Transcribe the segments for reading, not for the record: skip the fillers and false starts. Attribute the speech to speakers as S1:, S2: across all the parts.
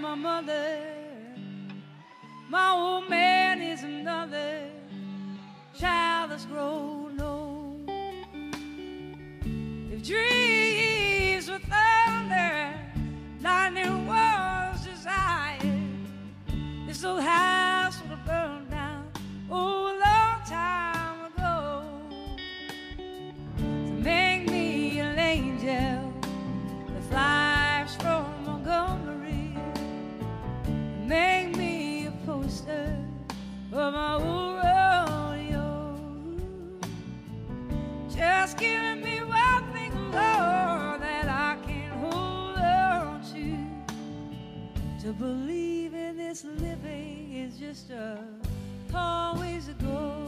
S1: my mother. My old man is another child that's grown old. If dreams were thunder, lightning was desire, this old house would have burned down oh, a long time ago. So make me an angel that flies from Montgomery. Make me a poster of my old rodeo. Just give me one thing, Lord, that I can hold on to believe in this living is just a long ways to go.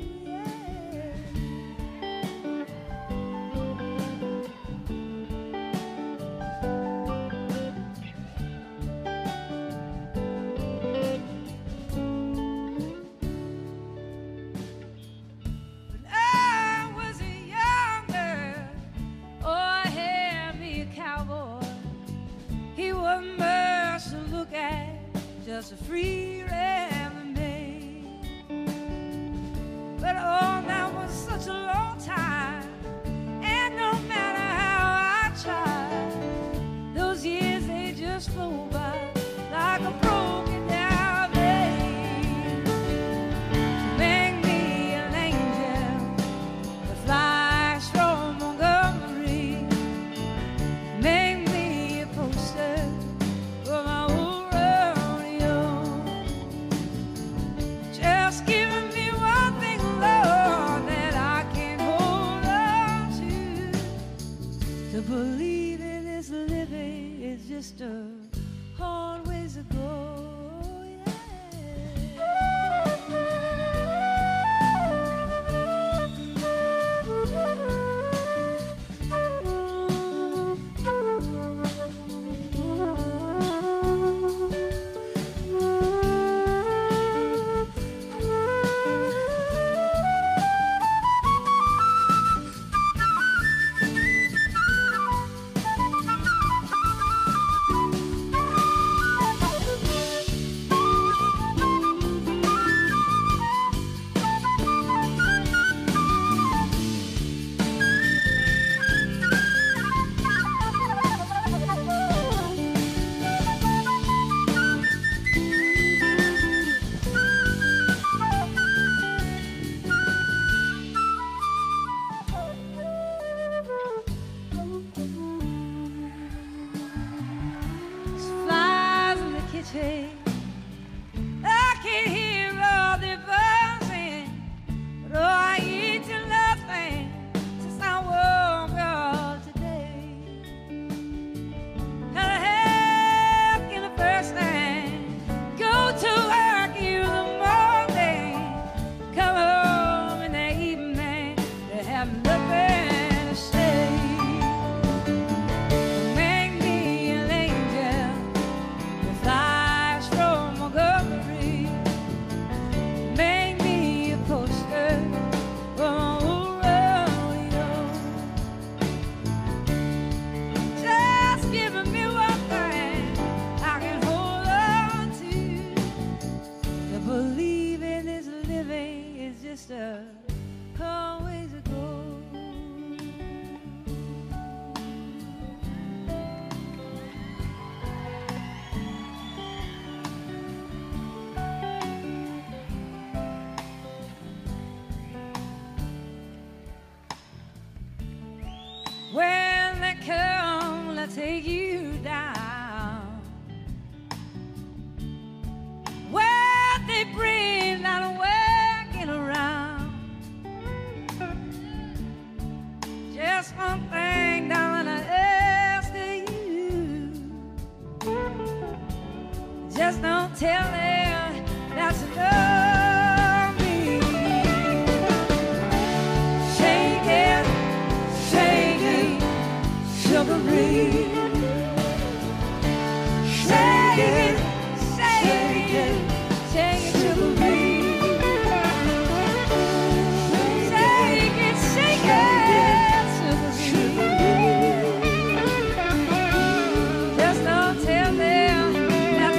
S1: Just a free lemonade. But oh, that was such a long time, and no matter how I tried, those years they just flew by like a broken down blade. So make me an angel that flies from Montgomery. Make me a poster for my old. Believe in this living is just a hard ways to go. I can hear all the buzzing, but oh, I eat to nothing since I woke up today. How the hell can a person go to work in the morning, come home in the evening, they have nothing to say? Make me an angel that flies from Montgomery. Make me a poster for my old rodeo. Just giving me one thing I can hold on to believe in this living is just a long ways to go. When they come, they'll take you down. When they bring that wagon around, just one thing, darling, I ask of you. Just don't tell them that's enough me. Shake it, sugary. Shake it, shake it, sugary. Shake it, sugary. Just don't tell them that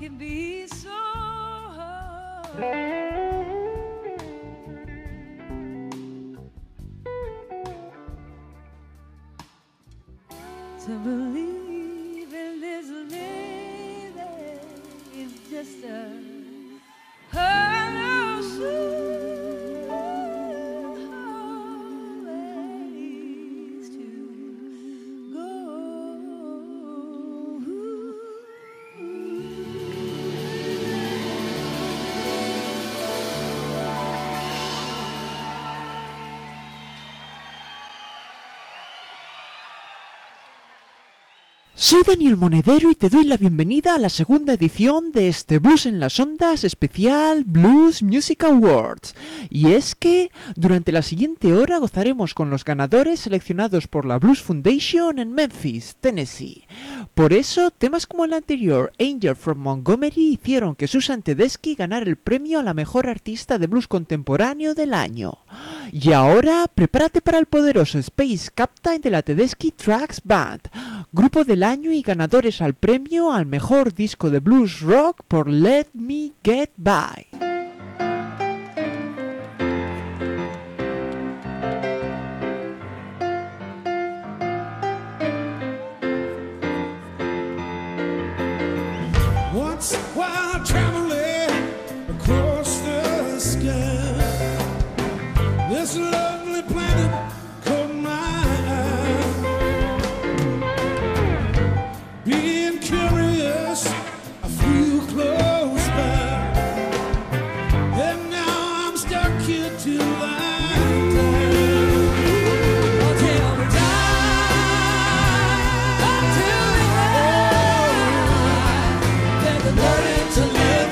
S1: can be so to believe in this lady is just a hollow ways to go.
S2: Soy Daniel Monedero y te doy la bienvenida a la segunda edición de este Blues en las Ondas especial Blues Music Awards. Y es que durante la siguiente hora gozaremos con los ganadores seleccionados por la Blues Foundation en Memphis, Tennessee. Por eso, temas como el anterior, Angel from Montgomery, hicieron que Susan Tedeschi ganara el premio a la mejor artista de blues contemporáneo del año. Y ahora, prepárate para el poderoso Space Captain de la Tedeschi Tracks Band, grupo del año y ganadores al premio al mejor disco de blues rock por Let Me Get By.
S3: Once while traveling across the sky, this lovely planet caught my eye. Being curious, I flew close by, and now I'm stuck here till I
S1: Until we die, until we die, there's a learning to live.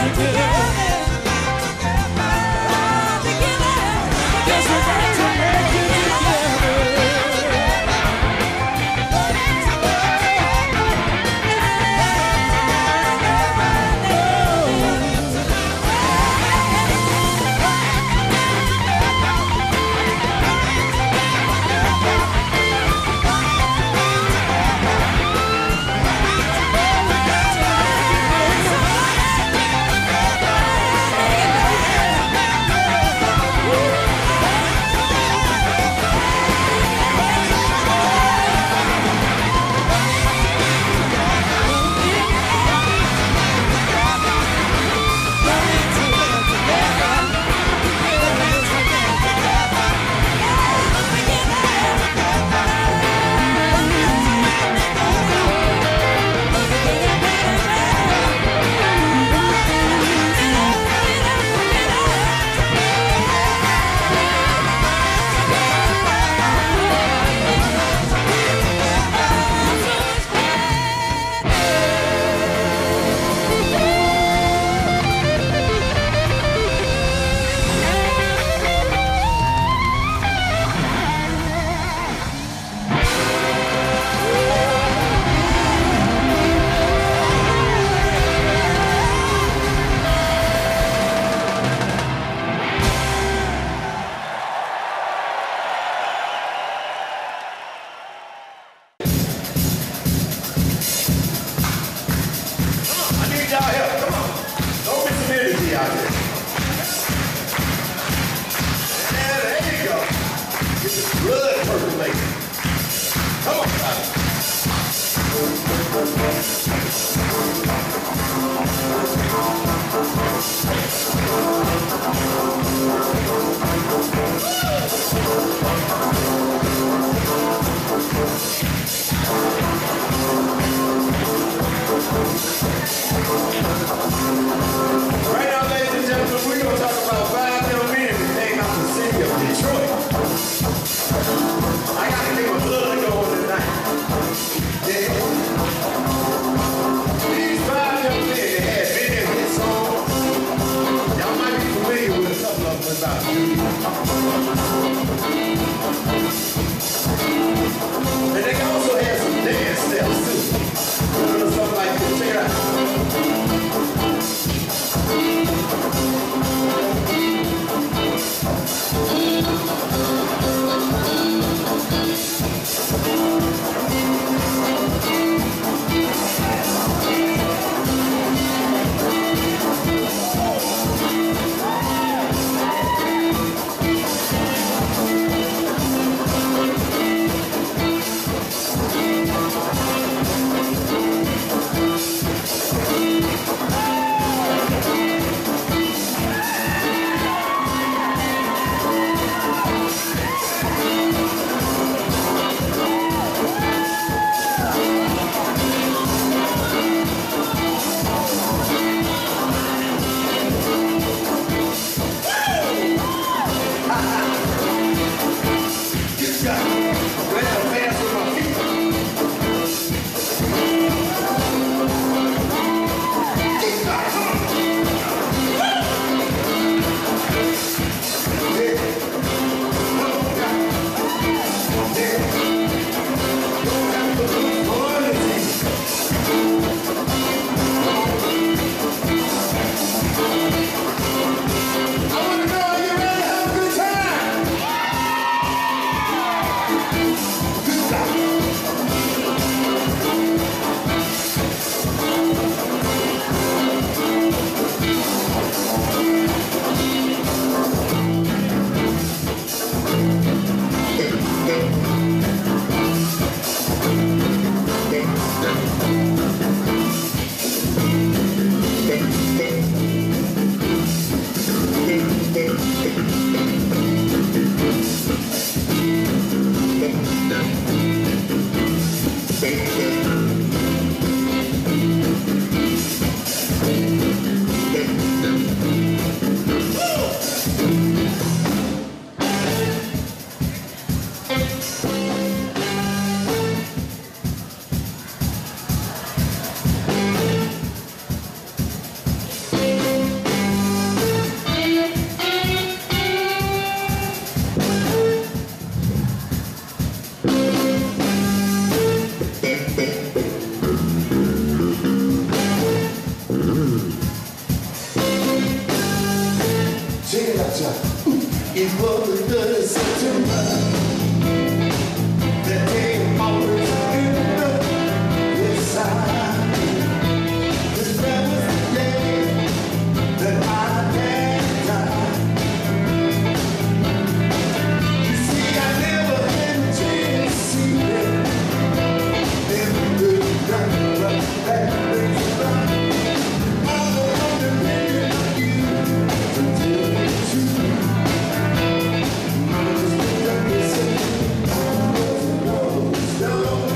S4: I gotta give a blood to go on tonight. Yeah.
S3: Check it out, y'all. It was the 3rd of September. That day always remember. Yes, this that was the day that I had died. You see, I never had a chance to see it. Never could have done but that was right. I'm depending on you to tell the truth. Mama just picked up and said, I was a rose stone.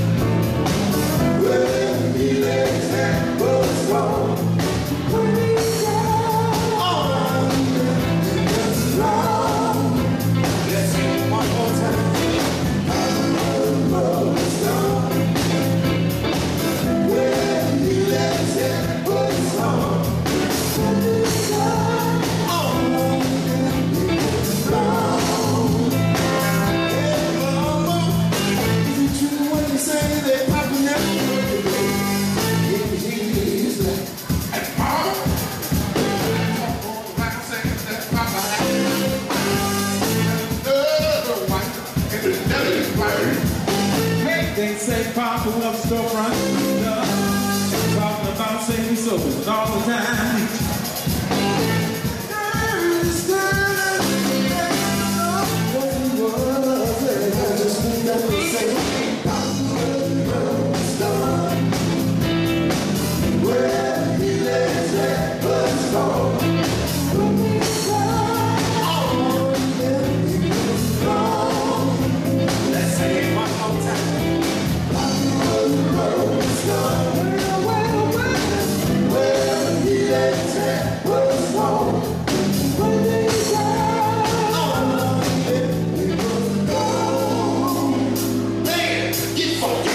S3: Well, he let that was wrong. When he said, oh, it was wrong. Let's sing it one more time. I was a rose stone. Well, he let that was wrong. When he said, oh, it was wrong. Hey, mama, is it true when you say that Papa never worked a day? He's like, hey, mama, like I say that Papa had another wife, and another wife. Hey, they say Papa was a storefront, talking about saying he's open all the time. Let's say it one more time. Well, he let that was wrong. When he died, it was wrong. Man, get funky.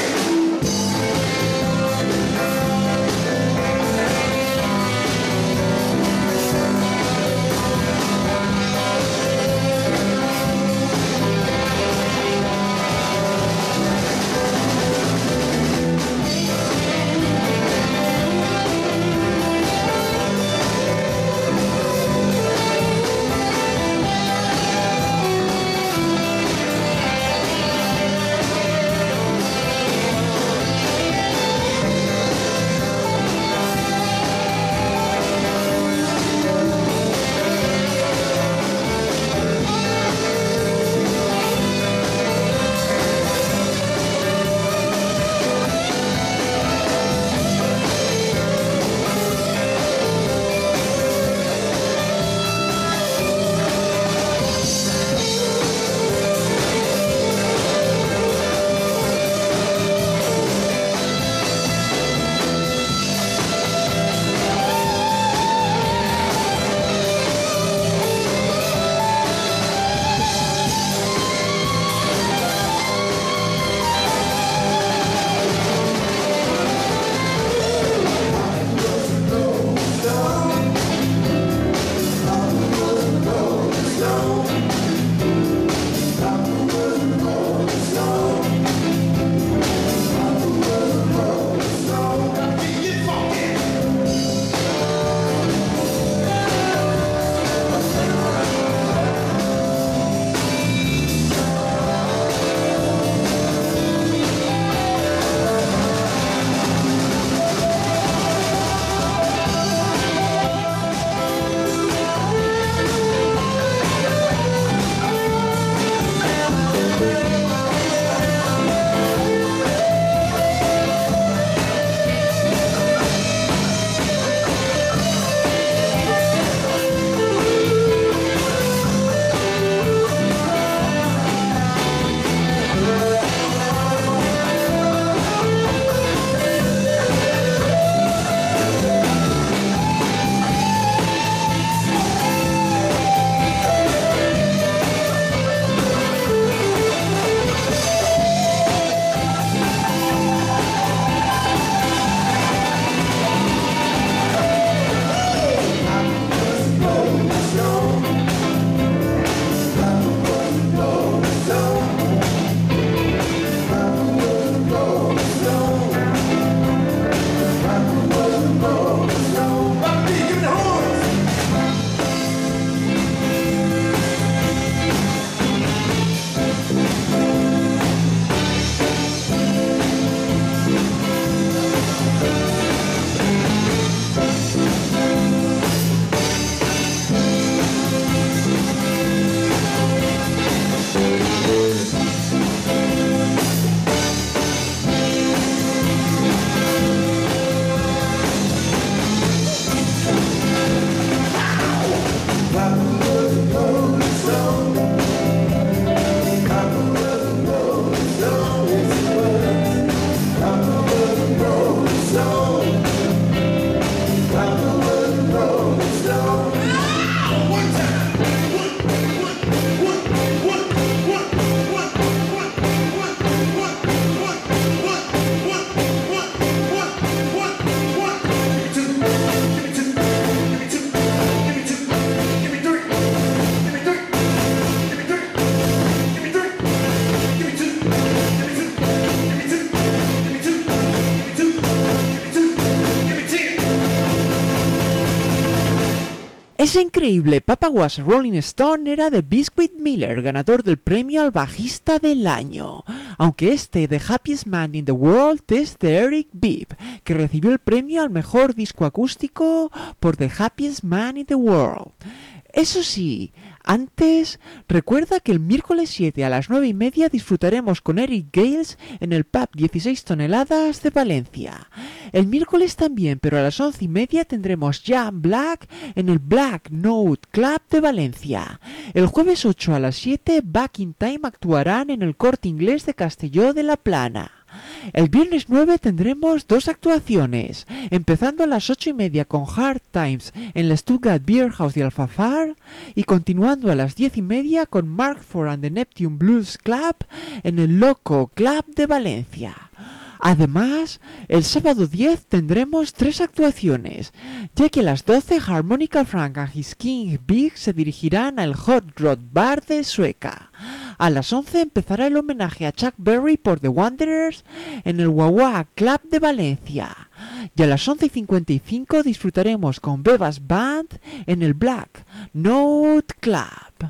S2: Ese increíble Papa Was a Rolling Stone era de Biscuit Miller, ganador del premio al bajista del año, aunque este The Happiest Man in the World es de Eric Bibb, que recibió el premio al mejor disco acústico por The Happiest Man in the World. Eso sí, antes, recuerda que el miércoles 7 a las 9:30 disfrutaremos con Eric Gales en el pub 16 toneladas de Valencia. El miércoles también, pero a las 11:30 tendremos Jam Black en el Black Note Club de Valencia. El jueves 8 a las 7, Back in Time actuarán en el Corte Inglés de Castelló de la Plana. El viernes 9 tendremos dos actuaciones, empezando a las 8:30 con Hard Times en la Stuttgart Beer House de Alfafar y continuando a las 10:30 con Mark IV and the Neptune Blues Club en el Loco Club de Valencia. Además, el sábado 10 tendremos tres actuaciones, ya que a las 12 Harmonica Frank and his King Big se dirigirán al Hot Rod Bar de Sueca. A las 11 empezará el homenaje a Chuck Berry por The Wanderers en el Wawa Club de Valencia. Y a las 11:55 disfrutaremos con Bebas Band en el Black Note Club.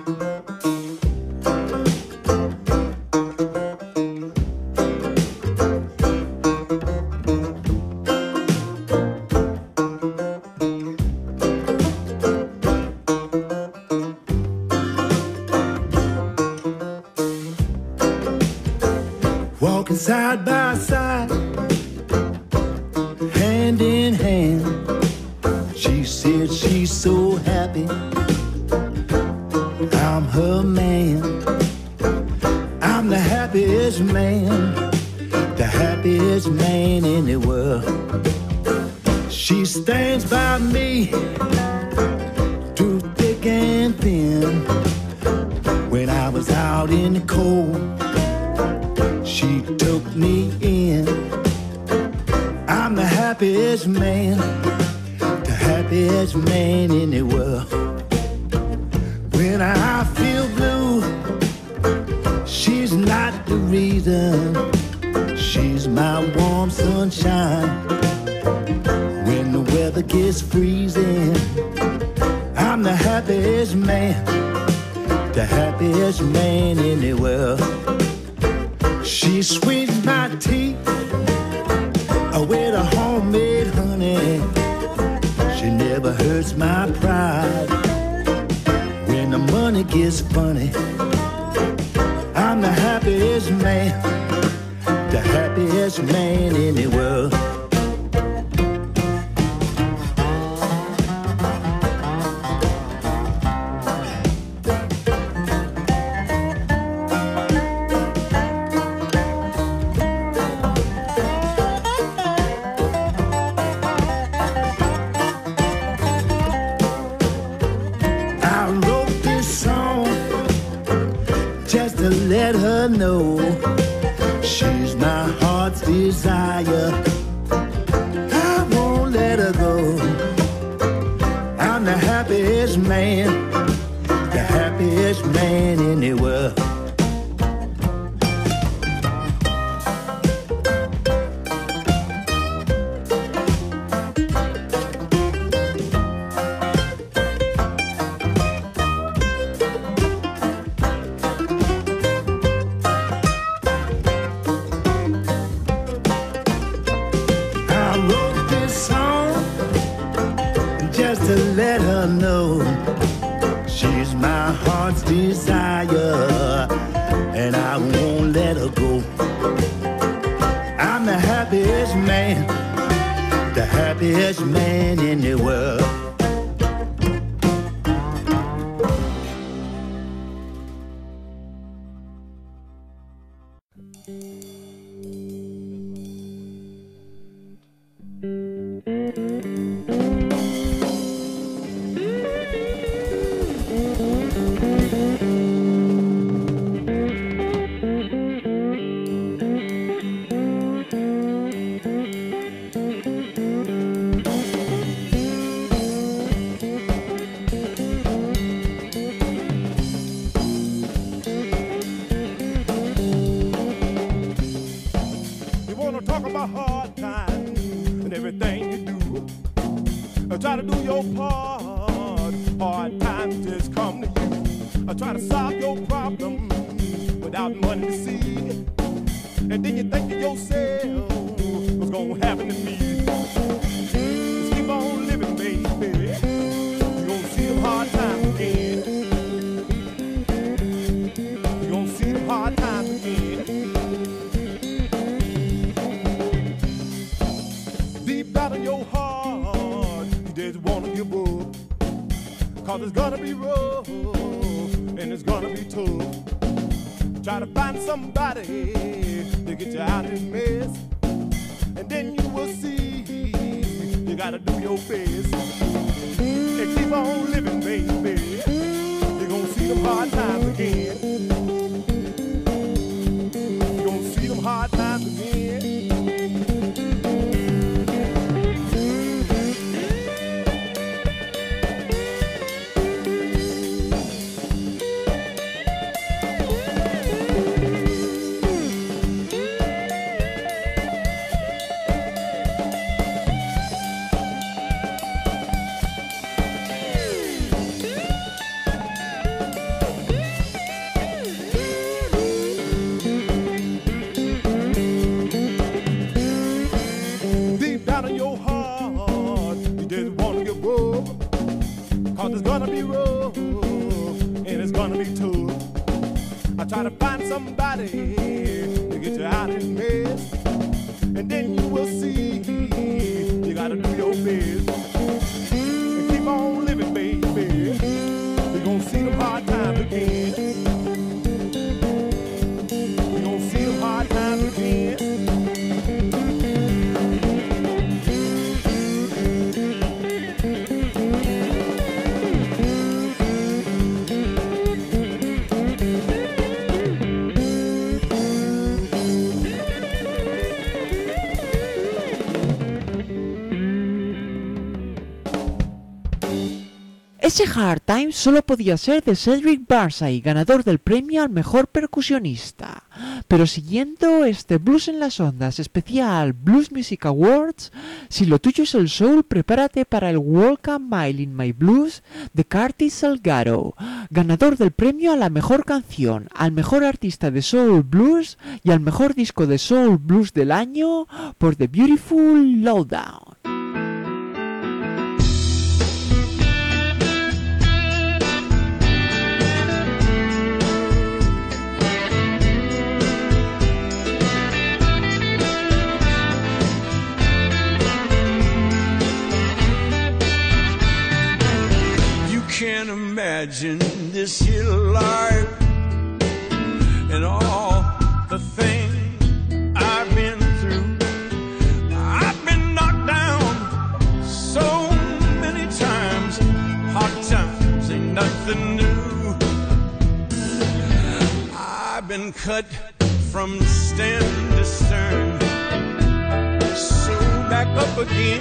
S3: Walking side by side, hand in hand. She said she's so happy, I'm her man. I'm the happiest man in the world. She stands by me, through thick and thin. When I was out in the cold, she took me in. I'm the happiest man in the world. When I feel blue, she's not the reason. She's my warm sunshine. When the weather gets freezing, I'm the happiest man in the world. She sweetens my teeth with a homemade honey. She never hurts my pride. When the money gets funny, I'm the happiest man in the world. Let her know she's my heart's desire. I won't let her go. I'm the happiest man in the world. To let her know she's my heart's desire, and I won't let her go. I'm the happiest man in the world.
S4: Hard time and everything you do. Try to do your part
S3: hard times just come to you. I try to solve your problem without money to see. And then you think to yourself, what's gonna happen to me? Just keep on living, baby. You're gonna see them hard times again. You're gonna see them hard times again. Deep down in your heart, you just wanna give up. Cause it's gonna be rough and it's gonna be tough. Try to find somebody to get you out of this mess. And then you will see you gotta do your best. And keep on living, baby. You're gonna see them hard times again. You're gonna see them hard times again. It's gonna be rough and it's gonna be tough. I try to find somebody to get you out of this mess. And then you will see you gotta do your best. And keep on living, baby. You're gonna see them hard times again. You're gonna see them hard times again.
S2: Ese Hard Time solo podía ser de Cedric Barsay, ganador del premio al mejor percusionista. Pero siguiendo este Blues en las Ondas especial Blues Music Awards, si lo tuyo es el soul, prepárate para el Walk a Mile in My Blues de Curtis Salgado, ganador del premio a la mejor canción, al mejor artista de soul blues y al mejor disco de soul blues del año por The Beautiful Lowdown.
S4: Can't imagine this here life and all the things I've been through. I've been knocked down so many times. Hard times ain't nothing new. I've been cut from stem to stern, sewed back up again.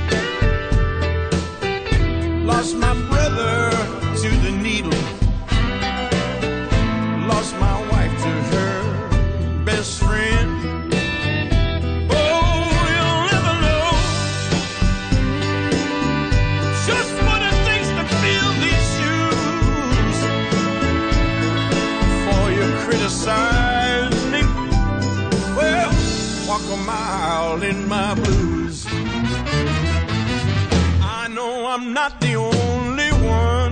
S4: Lost my brother to the needle, lost my wife to her best friend. Oh, you'll never know just what it takes to fill these shoes. Before you criticize me, well, walk a mile in my blues. I know I'm not the only one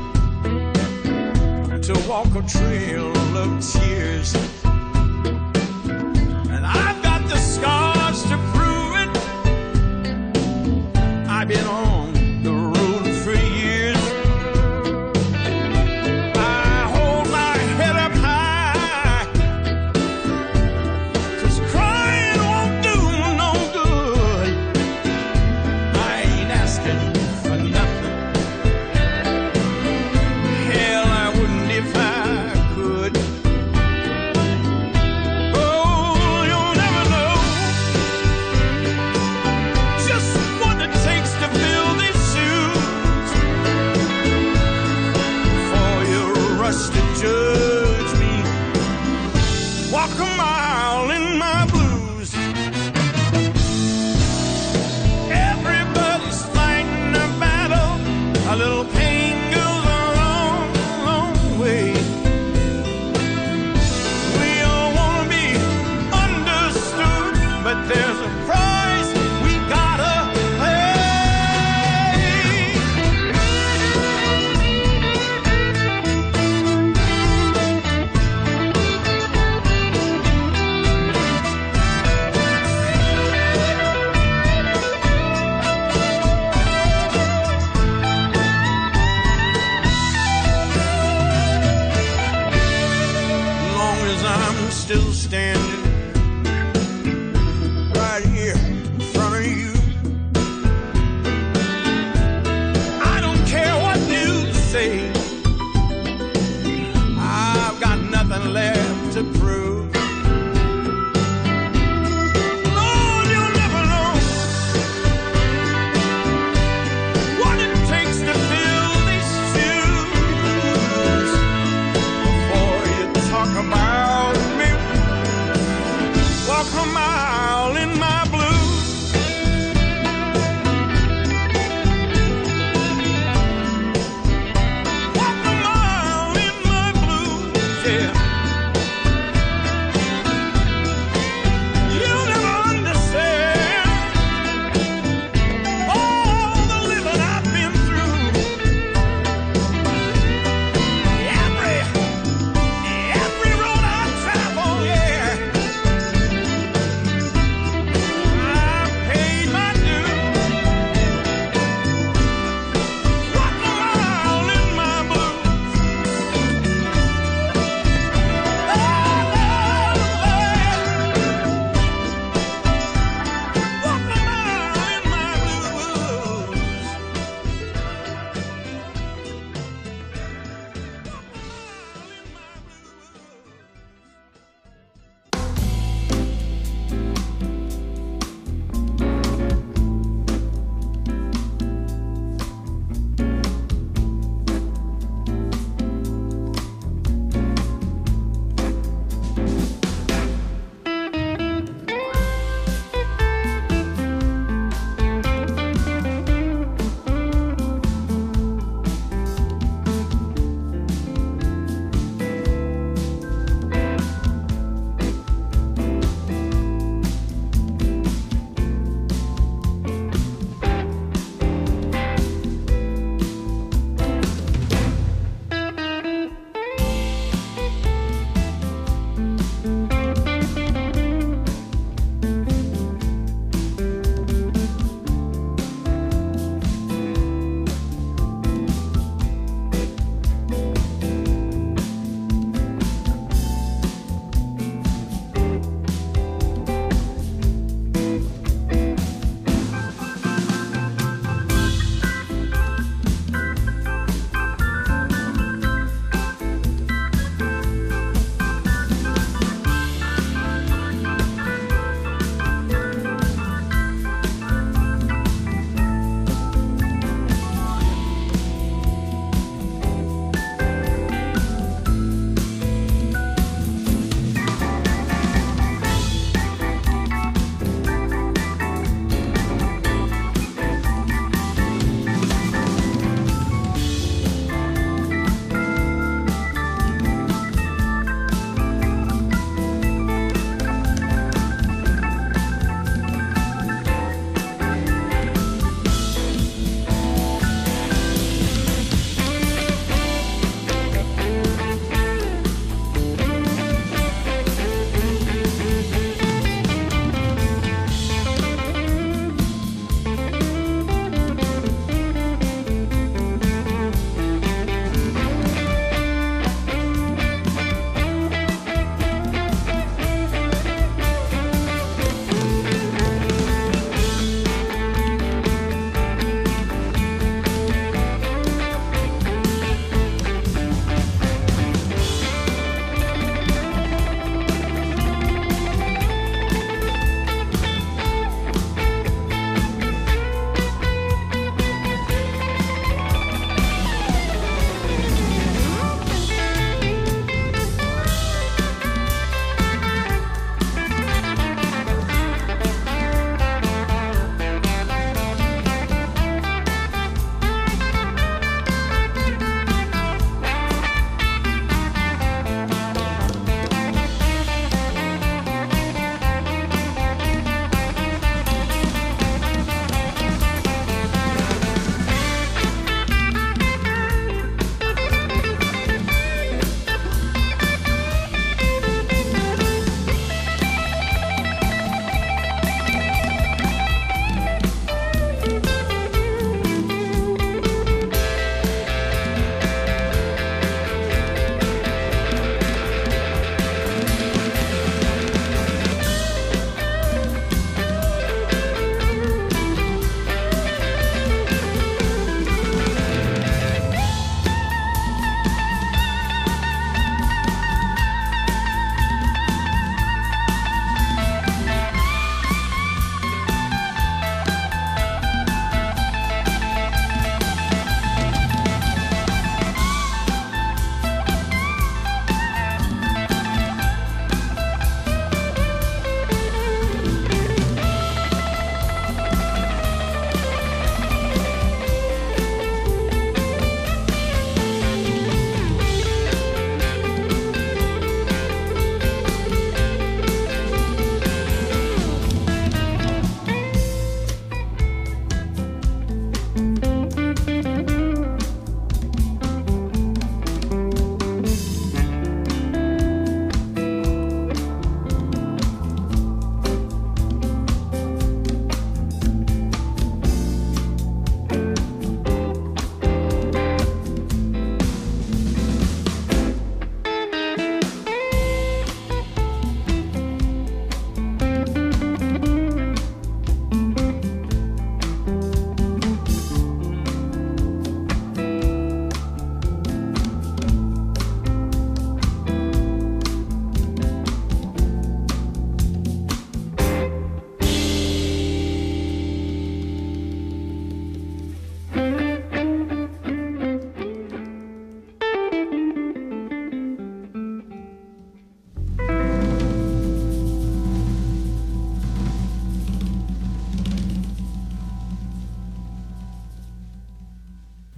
S4: to walk a trail of tears, and I've got the scars to prove it. I've been on the road for years. I hold my head up high, 'cause crying won't do no good. I ain't asking for nothing. Hell, I wouldn't if I could. Oh, you'll never know just what it takes to fill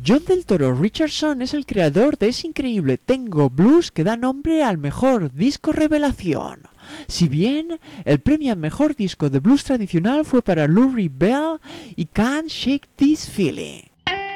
S2: John del Toro Richardson es el creador de ese increíble Tango Blues que da nombre al mejor disco revelación. Si bien el premio al mejor disco de blues tradicional fue para Lou Reed Bell y Can't Shake This Feeling.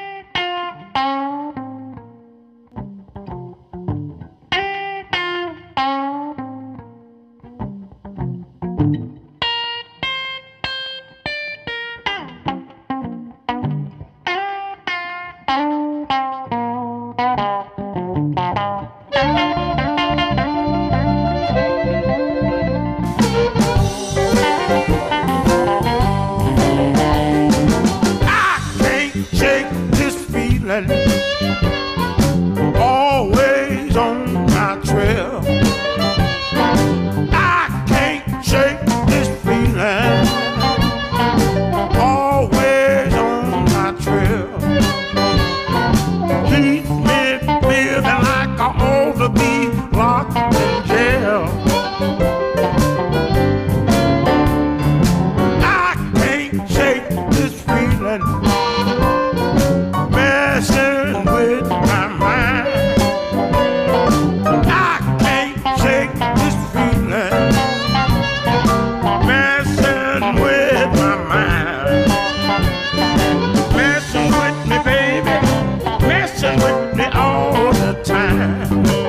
S3: Always on my trail. I can't shake this feeling. Always on my trail. Keeps me feeling like I ought to be locked in jail. I can't shake this feeling. Messing with my mind. I can't shake this feeling. Messing with my mind. Messing with me, baby. Messing with me all the time.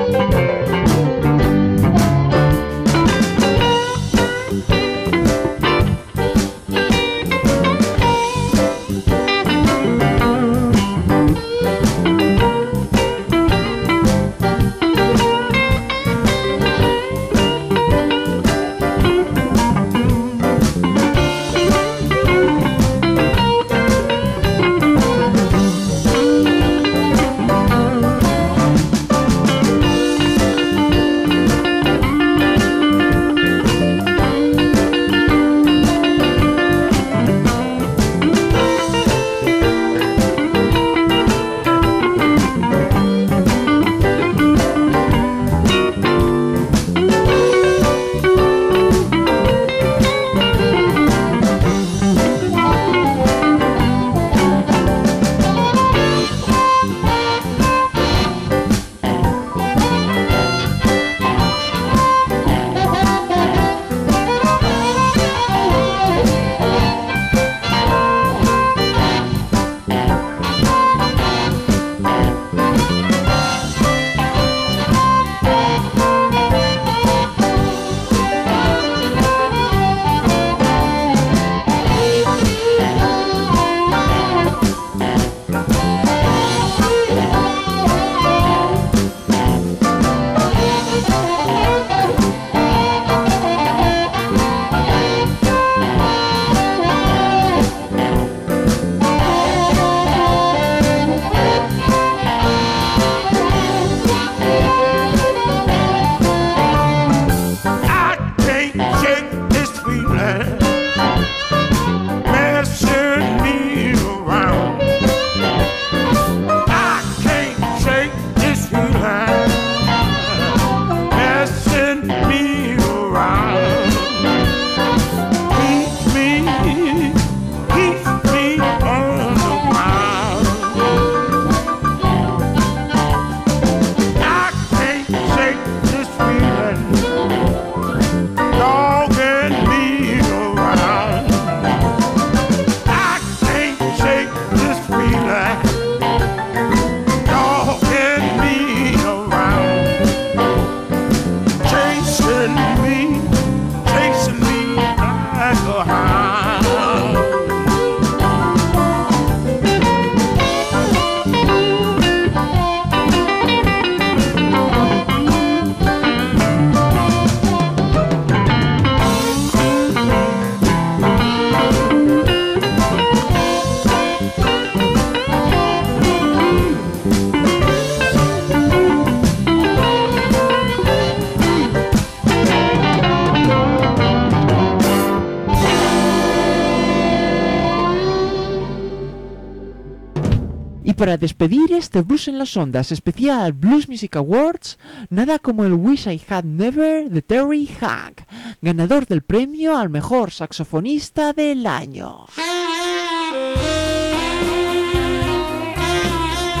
S2: para despedir este Blues en las Ondas especial Blues Music Awards, nada como el Wish I Had Never de Terry Hugg, ganador del premio al mejor saxofonista del año.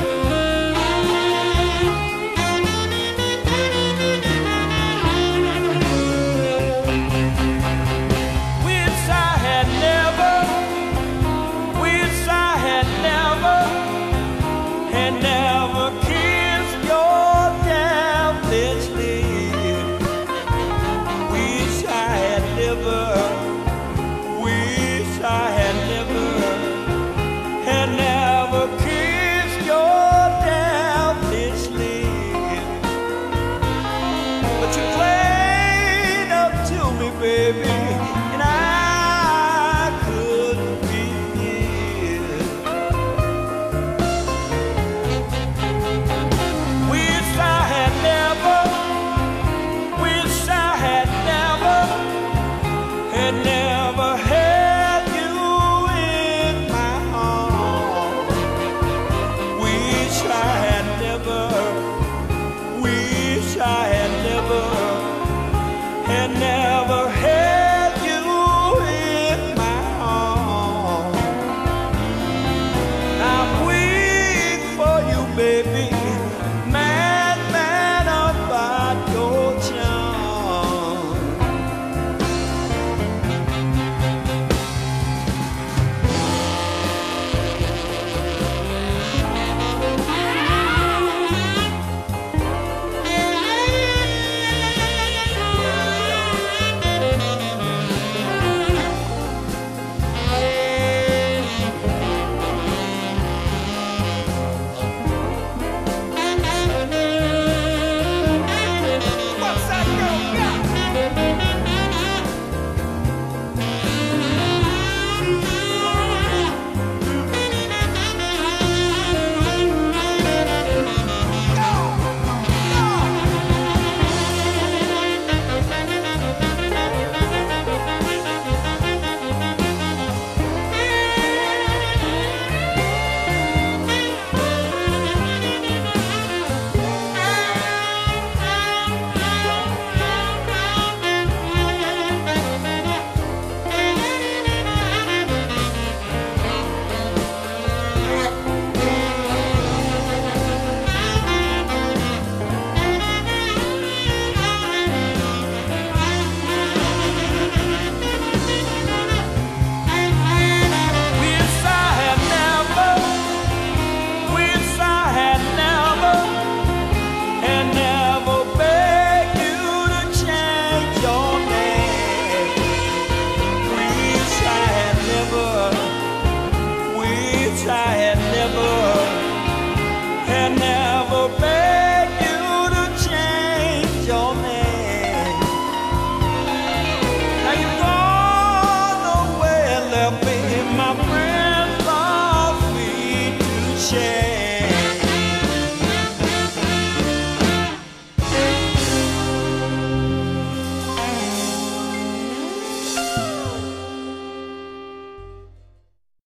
S3: child.